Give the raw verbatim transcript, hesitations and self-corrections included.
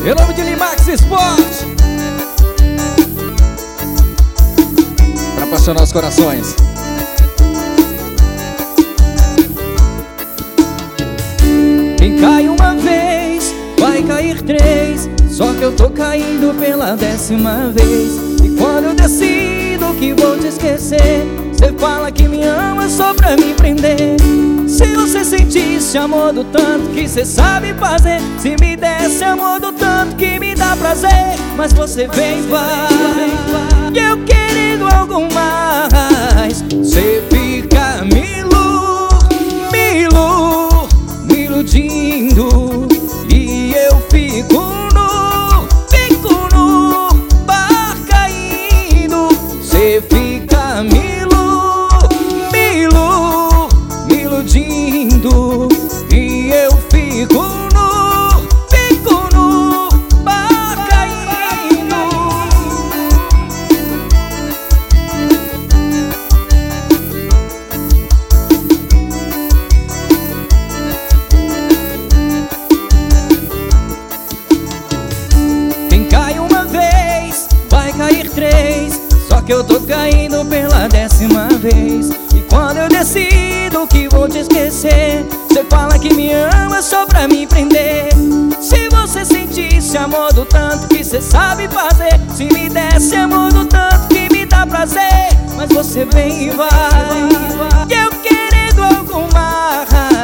Em nome de Limax Sport, pra apaixonar os corações. Quem cai uma vez, vai cair três. Só que eu tô caindo pela décima vez. E quando eu decido que vou te esquecer, cê fala que me ama só pra me prender. Se você sentisse amor do tanto que cê sabe fazer, se me desse amor do tanto que me dá prazer, mas você vem e vai, e eu querendo algo mais, cê fica me ilu, me ilu, me iludindo, e eu fico nu, fico nu, bar caindo. Cê fica me ilu, me ilu, me iludindo, e eu fico nu, fico nu, bar caindo. Quem cai uma vez, vai cair três. Só que eu tô caindo pela décima vez. E quando eu decido que vou te esquecer, cê fala que me ama só pra me prender. Se você sentisse amor do tanto que cê sabe fazer, se me desse amor do tanto que me dá prazer, mas você vem e vai, e eu querendo algo mais,